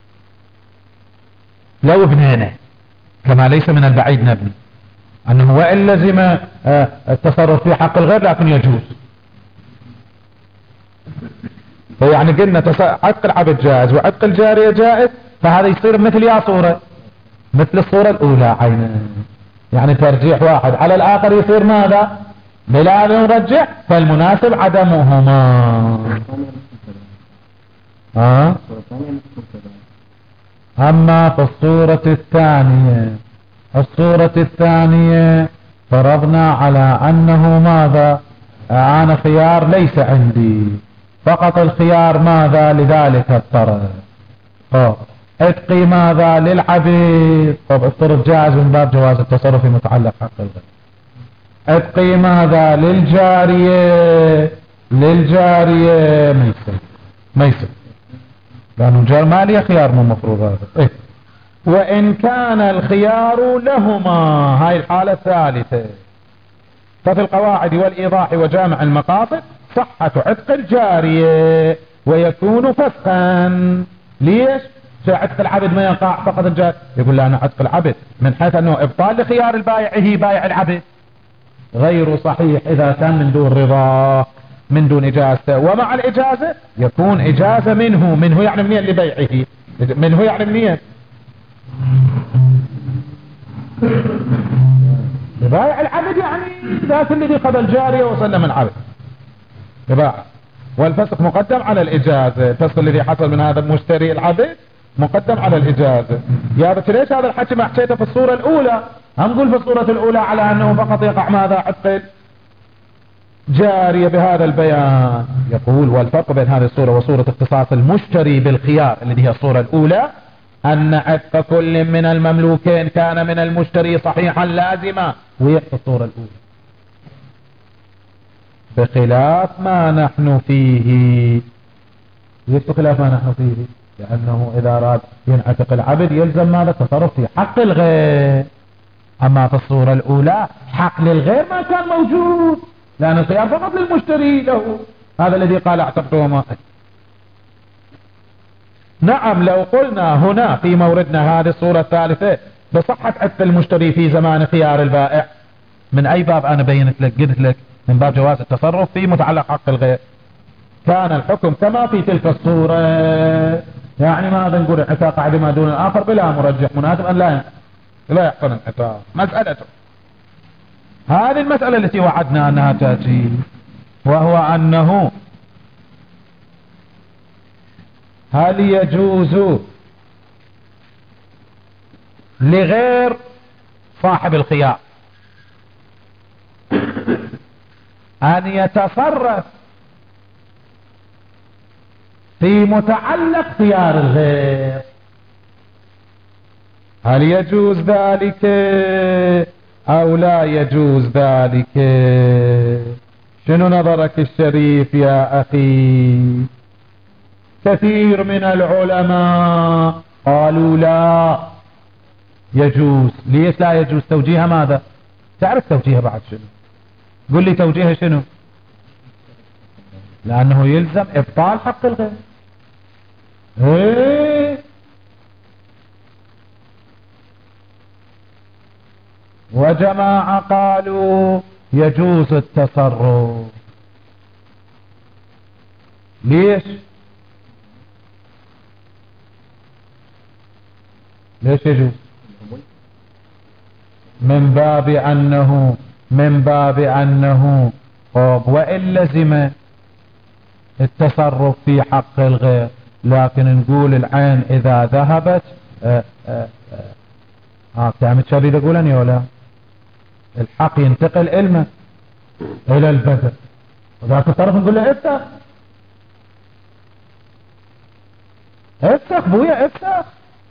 لو ابنينا كما ليس من البعيد نبني أنه وإن لزم التصرف في حق الغير لكن يجوز. فيعني قلنا عتق العبد جائز وعتق الجارية جائز، فهذا يصير مثل يا صورة، مثل الصورة الأولى عينا، يعني ترجيح واحد على الآخر يصير ماذا؟ بلا نرجح، فالمناسب عدمهما. ها؟ أما في الصورة الثانية، الصورة الثانية فرضنا على أنه ماذا؟ أنا خيار ليس عندي، فقط الخيار ماذا؟ لذلك الطرف. طب اتقي ماذا؟ للعبيد. طب الطرف جائز من باب جواز التصرف متعلق حق الغير. اتقي ماذا؟ للجارية، للجارية ما يصير، ما يصير، لأنه جار مالي خيار مو مفروض هذا. إيه؟ وإن كان الخيار لهما، هاي الحالة الثالثة. ففي القواعد والإيضاح وجامع المقاصد صحة عتق الجارية ويكون فسخا. ليش؟ عتق العبد ما يقع فقط الجارية. يقول لنا عتق العبد من حيث أنه إبطال لخيار البائع هي بائع العبد غير صحيح إذا كان من دون رضا، من دون إجازة، ومع الإجازة يكون إجازة منه. منه يعني منين؟ لبيعه. منه يعني منين؟ لبائع العبد، يعني ذاك الذي قبل جارية وسلم العبد لبائع. والفسق مقدم على الإجازة، الفسق الذي حصل من هذا المشتري العبد مقدم على الإجازة. يا بس ليش هذا الحكي ما حكيته في الصورة الأولى؟ هم نقول في الصورة الأولى على أنه فقط يقع ماذا؟ عتق جارية بهذا البيان. يقول والفرق بين هذه الصورة وصورة اختصاص المشتري بالخيار الذي هي الصورة الأولى أن عتق كل من المملوكين كان من المشتري صحيحا لازما، ويحفظ الصورة الأولى، بخلاف ما نحن فيه. بخلاف ما نحن فيه لأنه إذا أراد ينعتق العبد يلزم ماذا؟ تصرف في حق الغير. أما في الصورة الأولى حق للغير ما كان موجود، لأن الخيار فقط للمشتري له، هذا الذي قال اعتقته ما. نعم لو قلنا هنا في موردنا هذه الصورة الثالثة بصحة عتق المشتري في زمان خيار البائع، من أي باب أنا بينت لك؟ قلت لك من باب جواز التصرف في متعلق حق الغير، كان الحكم كما في تلك الصورة. يعني ماذا نقول؟ انعتاق أحد ما دون الآخر بلا مرجح مناسب أن لا لا يحصل انعتاق. مسألته هذه المسألة التي وعدنا أنها تأتي، وهو أنه هل يجوز لغير صاحب الخيار أن يتصرف في متعلق خيار الغير؟ هل يجوز ذلك أو لا يجوز ذلك؟ شنو نظرك الشريف يا أخي؟ كثير من العلماء قالوا لا يجوز. ليش لا يجوز؟ توجيه ماذا؟ تعرف توجيه بعد شنو؟ قل لي توجيه شنو؟ لأنه يلزم إبطال حق الغير. ايه وجماعة قالوا يجوز التصرف. ليش؟ ليش يجوز؟ من باب أنه من باب أنه طب وإن لزم التصرف في حق الغير، لكن نقول العين إذا ذهبت اه اه اه تعمل شو بدي أقول أني ولا الحق ينتقل إلمه إلى البدر، وذاك الطرف نقول له افتح افتح بويا افتح.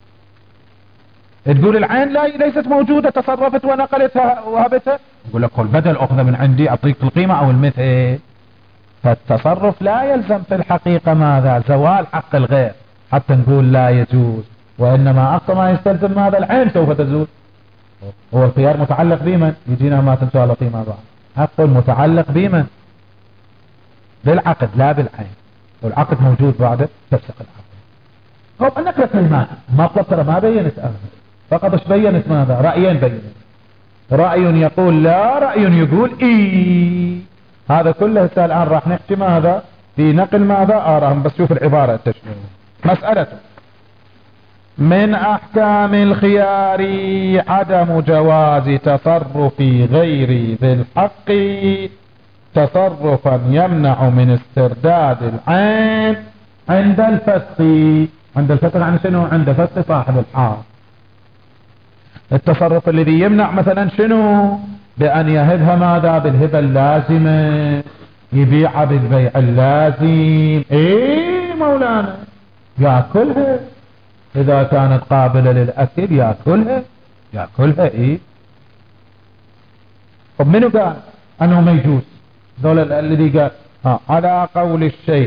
تقول العين لا ليست موجودة، تصرفت ونقلتها وهبتها، يقول لك قل بدل أخذ من عندي أعطيك القيمة أو المثل. فالتصرف لا يلزم في الحقيقة ماذا؟ زوال حق الغير حتى نقول لا يجوز، وإنما أقصى ما يستلزم ماذا؟ العين سوف تزول. هو الخيار متعلق بمن؟ يجينا ما تنسوا على قيمة بعض. حق متعلق بمن؟ بالعقد لا بالعين، والعقد موجود بعده تفسق العقد. طب أنك لكلمات مطلب ترى ما بينت أهل، فقط ايش بينت ماذا؟ رأيين بينت، رأي يقول لا، رأي يقول إيه. هذا كله الآن راح نحكي ماذا؟ في نقل ماذا آراهم، بس شوف العبارة تشمل مسألته. من أحكام الخيار عدم جواز تصرف غير ذي الحق تصرفا يمنع من استرداد العين عند الفسق. عند الفسق عن شنو؟ عند فسق صاحب الحق. التصرف الذي يمنع مثلا شنو؟ بأن يهبها ماذا؟ بالهبة اللازمة، يبيع بالبيع اللازم. ايه مولانا يأكلها إذا كانت قابلة للأكل، يأكلها يأكلها ايه. طب منو قال أنه ما يجوز؟ ذول الذي قال ها على قول الشيخ،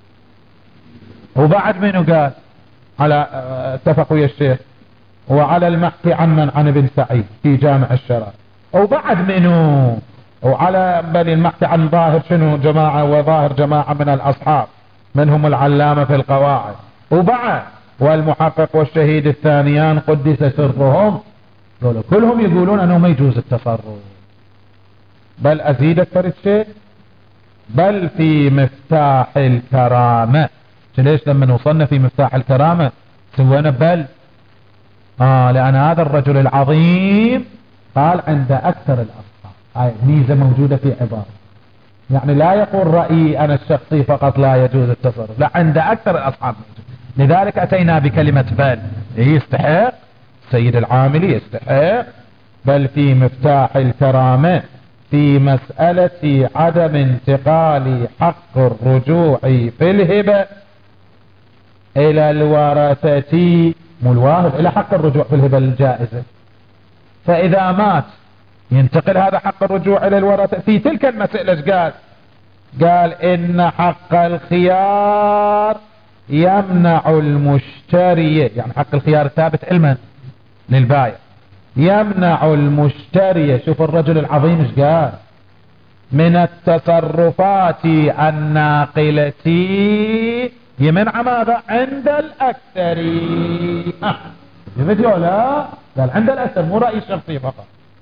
وبعد منو قال على اتفق ويا الشيخ، وعلى المحكي عن من عن ابن سعيد في جامع الشرائع، وبعد منو وعلى بل المحكي عن ظاهر شنو جماعة، وظاهر جماعة من الأصحاب منهم العلامة في القواعد، وبعد والمحقق والشهيد الثانيان قدس سرهم. دول كلهم يقولون أنه ما يجوز التصرف. بل أزيدك فرد شيء، بل في مفتاح الكرامة. ليش لما وصلنا في مفتاح الكرامة سوينا بل؟ آه لأن هذا الرجل العظيم قال عند أكثر الأصحاب. هاي ميزة موجودة في عبارة، يعني لا يقول رأيي أنا الشخصي فقط لا يجوز التصرف، لا عند أكثر الأصحاب موجود. لذلك أتينا بكلمة بل. يستحق سيد العاملي يستحق. بل في مفتاح الكرامة في مسألة عدم انتقال حق الرجوع في الهبة إلى الورثة، مو الواهب إلى حق الرجوع في الهبة الجائزة. فإذا مات ينتقل هذا حق الرجوع إلى الورثة. في تلك المسألة قال قال إن حق الخيار يمنع المشتري، يعني حق الخيار الثابت علما للبايع، يمنع المشتري. شوف الرجل العظيم ايش قال، من التصرفات الناقلة يمنع ماذا؟ عند الأكثر. اه يفيديو لا قال عند الأكثر، مو رأي شخصي فقط.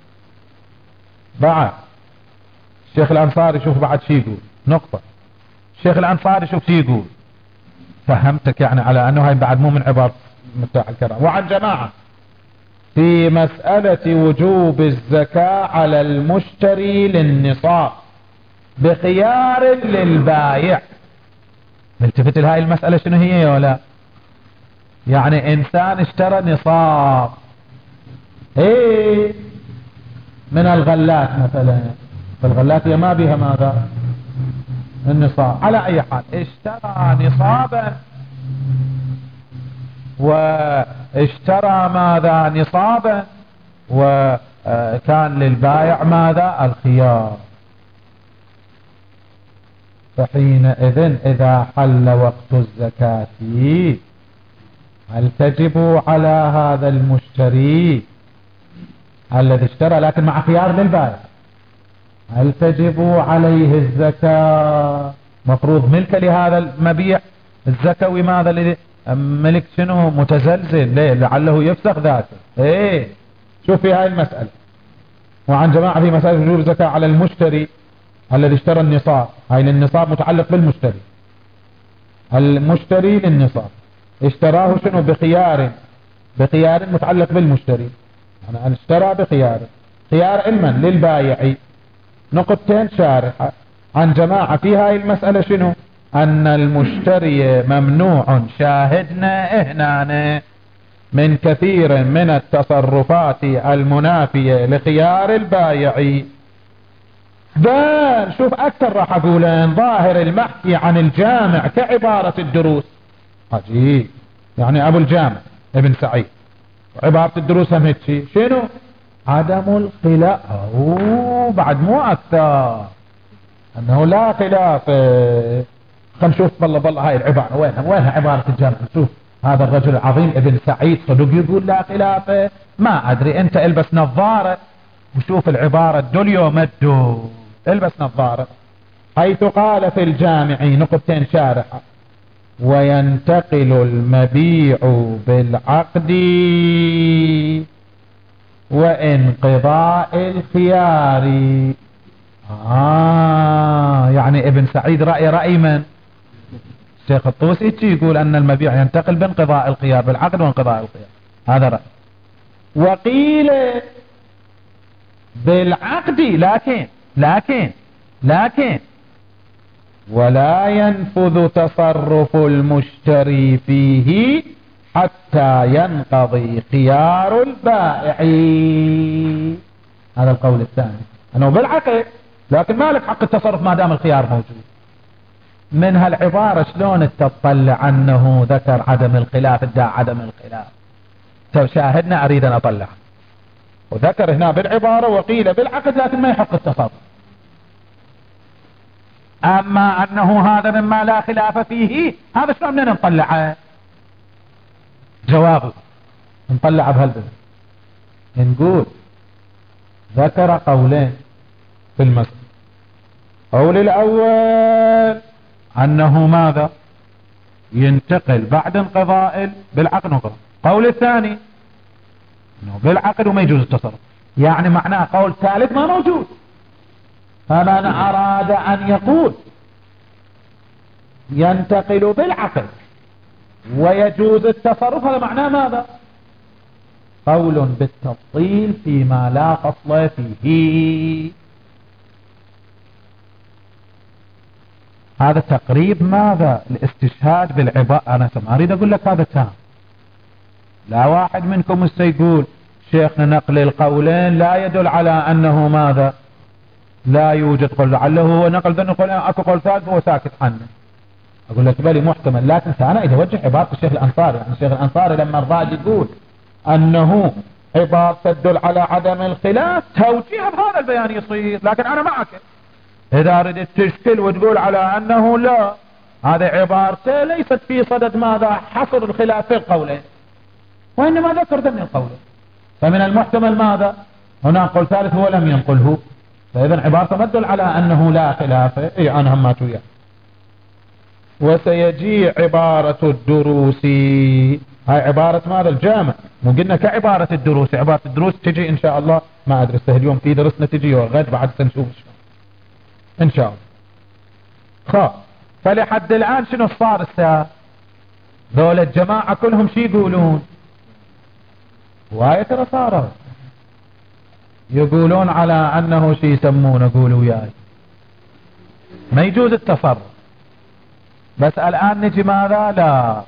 بعد الشيخ الأنصاري شوف بعد شي يقول نقطة. الشيخ الأنصاري شوف شي يقول، فهمتك يعني على أنه هاي بعد مو من عبارة مفتاح الكرام. وعن جماعة في مسألة وجوب الزكاة على المشتري للنصاب بخيار للبايع. ملتفت لهاي المسألة شنو هي ولا؟ يعني إنسان اشترى نصاب ايه من الغلات مثلا، فالغلات هي ما بها ماذا؟ النصاب. على أي حال اشترى نصابا واشترى ماذا؟ نصابا، وكان للبائع ماذا؟ الخيار. فحينئذ إذا حل وقت الزكاة هل تجب على هذا المشتري الذي اشترى لكن مع خيار للبائع، هل تجب عليه الزكاة؟ مفروض ملك لهذا المبيع الزكوي ماذا اللي ملك شنو متزلزل، ليه؟ لعله يفسخ ذاته. ايه شوف في هاي المسألة. وعن جماعة في مسألة وجوب الزكاة على المشتري الذي اشترى النصاب. هاي للنصاب متعلق بالمشتري، المشتري للنصاب اشتراه شنو؟ بخيار، بخيار متعلق بالمشتري، أنا اشترى بخيار، خيار علما للبايع. نقطتين شارحة عن جماعة في هاي المسألة شنو؟ أن المشتري ممنوع، شاهدنا هنا من كثير من التصرفات المنافية لخيار البايع. بل شوف أكثر راح أقولين ظاهر المحكي عن الجامع كعبارة الدروس عجيب، يعني أبو الجامع ابن سعيد عبارة الدروس هم هيك شنو؟ عدم الخلاف. أوه بعد مو أكثر أنه لا خلاف. خلينا نشوف بالله بالله هاي العبارة وينها وينها عبارة الجامع. شوف هذا الرجل العظيم ابن سعيد صدق يقول لا خلاف. ما أدري أنت البس نظارة وشوف العبارة الدوليو مدو، البس نظارة. حيث قال في الجامع نقطتين شارحة: وينتقل المبيع بالعقد وانقضاء الخيار. آه يعني ابن سعيد رأي رأي من؟ الشيخ الطوسي يقول أن المبيع ينتقل بانقضاء الخيار بالعقد وانقضاء الخيار، هذا رأي. وقيل بالعقد لكن لكن لكن ولا ينفذ تصرف المشتري فيه حتى ينقضي خيار البائع. هذا القول الثاني، أنه بالعقد لكن ما لك حق التصرف ما دام الخيار موجود. من هالعبارة شلون تطلع أنه ذكر عدم الخلاف، ادعى عدم الخلاف؟ شاهدنا أريد أن أطلع، وذكر هنا بالعبارة وقيل بالعقد لكن ما يحق التصرف. أما أنه هذا مما لا خلاف فيه، هذا شلون بدنا نطلعه؟ جوابه نطلع بهالباب، نقول ذكر قولين في المسألة. قول الأول أنه ماذا؟ ينتقل بعد انقضاء بالعقد انقضاء. قول الثاني أنه بالعقد وما يجوز التصرف، يعني معناه قول ثالث ما موجود. فمن أراد أن يقول ينتقل بالعقد ويجوز التصرف، هذا معناه ماذا؟ قول بالتفصيل فيما لا فصل فيه. هذا تقريب ماذا؟ الاستشهاد بالعبارة. أنا أريد أقول لك هذا تام. لا واحد منكم سيقول شيخنا نقل القولين لا يدل على أنه ماذا؟ لا يوجد قول، لعله هو نقل ذن قولين أكو قول ثالث هو ساكت عنه. أقول لك بلي محتمل، لكن أنا إذا وجه عبارة الشيخ الأنصاري، يعني الشيخ الأنصاري لما الراجل يقول أنه عبارة تدل على عدم الخلاف، توجيه بهذا البيان يصير. لكن أنا معك إذا أردت تشكل وتقول على أنه لا، هذه عبارته ليست في صدد ماذا؟ حصر الخلاف في القولين، وإنما ذكر ذن القولين. فمن المحتمل ماذا؟ هنا قول ثالث هو لم ينقله، فإذا عبارته تدل على أنه لا خلاف. إيه أنا همات وياه. وسيجي عبارة الدروس، هاي عبارة ماذا؟ الجامع. مو قلنا كعبارة الدروس، عبارة الدروس تجي إن شاء الله، ما أدرسه اليوم في درسنا تجي وغد بعد سنشوف إن شاء الله. خلاص، فلحد الآن شنو صار الساعة؟ ذول الجماعة كلهم شي يقولون؟ وهاي ترى صاروا يقولون على أنه شي يسمونه، قولوا وياي ما يجوز التصرف. بس الآن نجي ماذا؟ لا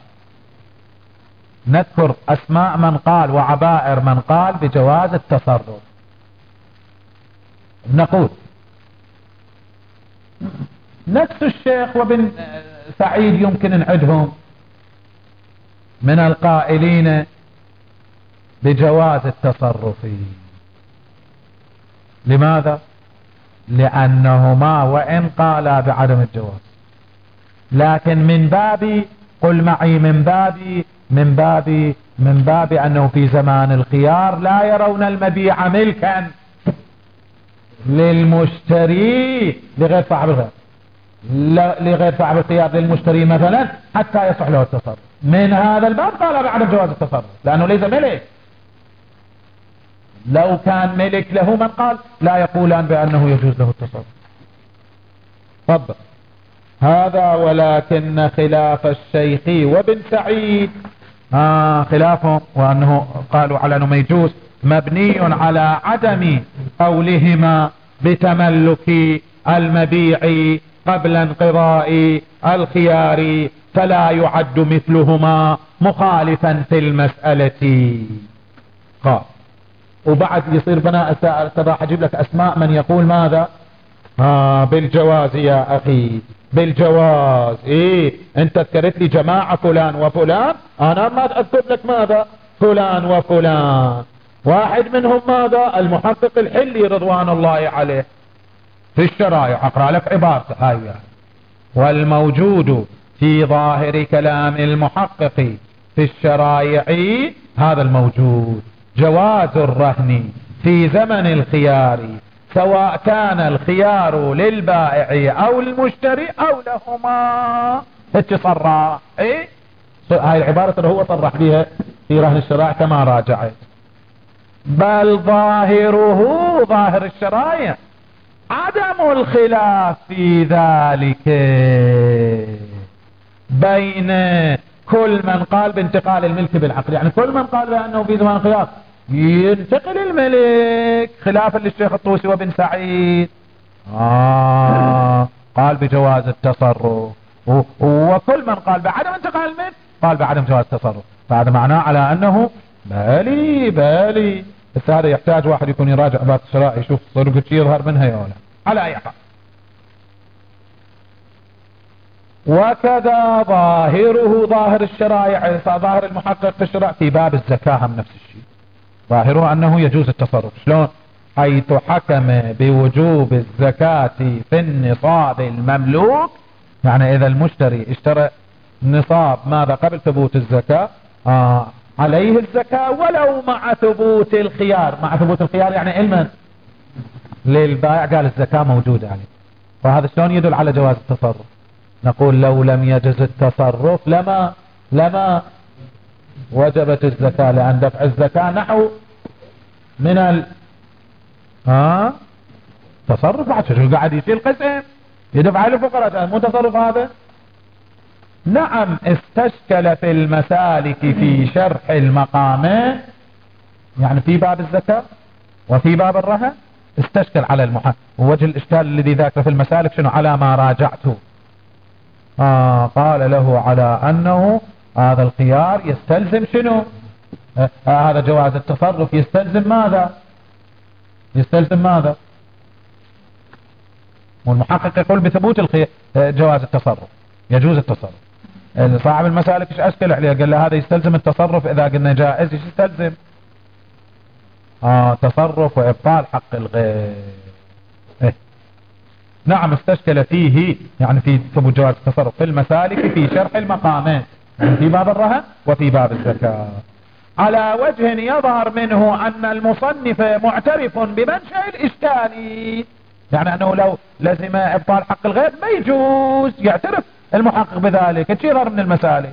نذكر أسماء من قال وعبائر من قال بجواز التصرف. نقول نفس الشيخ وابن سعيد يمكن نعدهم من القائلين بجواز التصرف. لماذا؟ لأنهما وإن قالا بعدم الجواز، لكن من باب قل معي من باب من باب من باب أنه في زمان الخيار لا يرون المبيع ملكا للمشتري لغير صاحب الخيار، لغير صاحب الخيار للمشتري مثلا حتى يصح له التصرف. من هذا الباب قال بعدم جواز التصرف لأنه ليس ملك. لو كان ملك له من قال لا يقولان بأنه يجوز له التصرف. طب هذا ولكن خلاف الشيخ وابن سعيد آه خلافهم، وأنه قالوا على أنه ما يجوز مبني على عدم قولهما بتملك المبيع قبل انقضاء الخيار، فلا يعد مثلهما مخالفا في المسألة. قال وبعد يصير بناء راح اجيب لك اسماء من يقول ماذا؟ آه بالجواز يا اخي، بالجواز. ايه انت ذكرت لي جماعة فلان وفلان، انا ما اذكر لك ماذا؟ فلان وفلان. واحد منهم ماذا؟ المحقق الحلي رضوان الله عليه في الشرائع، اقرأ لك عبارته هاي. والموجود في ظاهر كلام المحقق في الشرائع هذا الموجود جواز الرهن في زمن الخيار، سواء كان الخيار للبائع او المشتري او لهما. هيك صرح. ايه هاي العبارة اللي هو صرح بها في رهن الشرائع كما راجعت. بل ظاهره ظاهر الشرائع عدم الخلاف في ذلك. بين كل من قال بانتقال الملك بالعقد. يعني كل من قال بأنه في زمان الخيار ينتقل الملك خلافا للشيخ الطوسي وبن سعيد آه قال بجواز التصرف، وكل من قال بعدم انتقال الملك قال بعدم جواز التصرف. فهذا معناه على أنه بالي بالي بس هذا يحتاج واحد يكون يراجع باب الشرائع يشوف صدق يظهر منها يا ولا. على أي حال وكذا ظاهره ظاهر الشرائع ظاهر المحقق في الشرائع في باب الزكاة هم نفس الشيء، ظاهره أنه يجوز التصرف. شلون؟ حيث حكم بوجوب الزكاة في النصاب المملوك، يعني إذا المشتري اشترى نصاب ماذا قبل ثبوت الزكاة آه عليه الزكاة ولو مع ثبوت الخيار. مع ثبوت الخيار يعني علما للبائع قال الزكاة موجودة عليه. فهذا شلون يدل على جواز التصرف؟ نقول لو لم يجز التصرف لما لما وجبت الزكاة، لأن دفع الزكاة نحو من ال ها تصرف بعد شو قاعد يشيل قسم يدفع للفقراء مو تصرف هذا. نعم استشكل في المسالك في شرح المقامات، يعني في باب الزكاة وفي باب الرهن استشكل على المحقق. ووجه الإشكال الذي ذاكره في المسالك شنو؟ على ما راجعته آه قال له على أنه هذا الخيار يستلزم شنو؟ آه هذا جواز التصرف يستلزم ماذا؟ يستلزم ماذا؟ والمحقق يقول بثبوت الخيار جواز التصرف يجوز التصرف. صاحب المسالك ايش اشكل عليه؟ قال له هذا يستلزم التصرف. اذا قلنا جائز ايش يستلزم؟ اه تصرف وابطال حق الغير. إيه؟ نعم استشكل فيه يعني في ثبوت جواز التصرف في المسالك في شرح المقامات، يعني في باب الرهن وفي باب الزكاة، على وجه يظهر منه أن المصنف معترف بمنشأ الإشكال، يعني أنه لو لزم إبطال حق الغير ما يجوز، يعترف المحقق بذلك. ايش يظهر من المسالك؟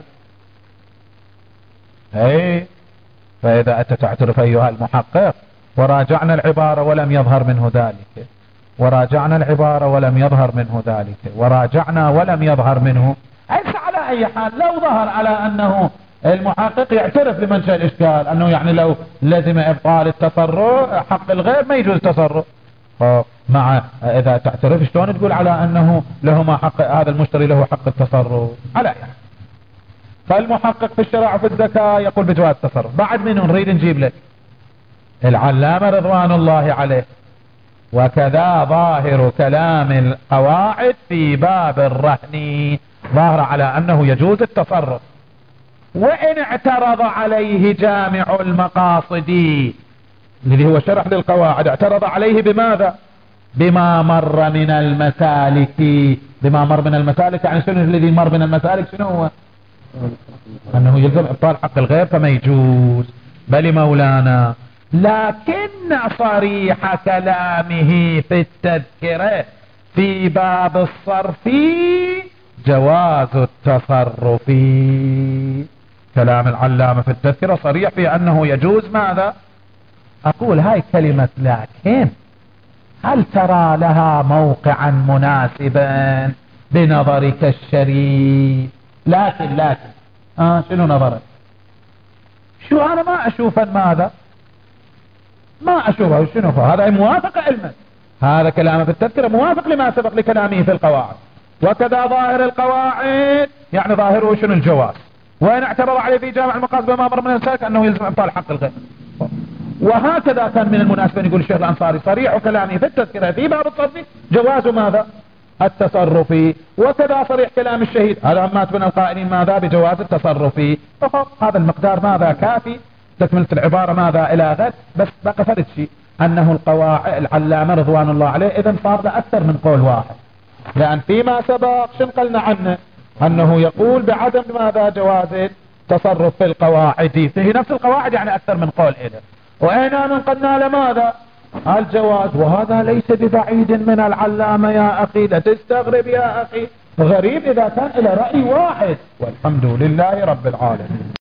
اي فإذا أنت تعترف أيها المحقق وراجعنا العبارة ولم يظهر منه ذلك، وراجعنا العبارة ولم يظهر منه ذلك، وراجعنا ولم يظهر منه، أيس على أي حال لو ظهر على أنه المحقق يعترف بمنشأ الإشكال أنه يعني لو لزم إبطال التصرف حق الغير ما يجوز التصرف. مع إذا تعترف شلون تقول على أنه له ما حق هذا المشتري له حق التصرف؟ على أي حال فالمحقق في الشرع في الزكاة يقول بجواز التصرف. بعد منه نريد نجيب لك العلامة رضوان الله عليه وكذا ظاهر كلام القواعد في باب الرهن ظاهر على أنه يجوز التصرف. وإن اعترض عليه جامع المقاصد الذي هو شرح للقواعد اعترض عليه بماذا؟ بما مر من المسالك. بما مر من المسالك يعني شنو الذي مر من المسالك؟ شنو هو؟ أنه يلزم إبطال حق الغير فما يجوز. بل مولانا لكن صريح كلامه في التذكرة في باب الصرف جواز التصرف. كلام العلامة في التذكرة صريح في أنه يجوز ماذا؟ أقول هاي كلمة لكن هل ترى لها موقعا مناسبا بنظرك الشريف؟ لكن لكن آه شنو نظرك؟ شو أنا ما أشوفا ماذا؟ ما أشوفه شنو هذا موافق علما. هذا كلامه في التذكرة موافق لما سبق لكلامه في القواعد. وكذا ظاهر القواعد يعني ظاهره شنو؟ الجواز. وإن اعترض عليه في جامع المقاصد بما مر من المسالك أنه يلزم إبطال حق الغير. وهكذا كان من المناسب أن يقول الشيخ الأنصاري صريح كلامه في التذكرة في باب الصرف جواز ماذا؟ التصرف. وكذا صريح كلام الشهيد هذا عمات من القائلين ماذا؟ بجواز التصرف. هذا المقدار ماذا كافي تكملة العبارة ماذا إلى غد. بس بقى فرد شيء أنه القواعد العلامة رضوان الله عليه إذن صار له أكثر من قول واحد، لأن فيما سبق شن قلنا عنه أنه يقول بعدم ماذا؟ جواز التصرف في القواعد. في نفس القواعد يعني أكثر من قول إذن. وأين قلنا لماذا؟ الجواز. وهذا ليس ببعيد من العلامة يا أخي، لا تستغرب يا أخي، غريب إذا كان إلى رأي واحد. والحمد لله رب العالمين.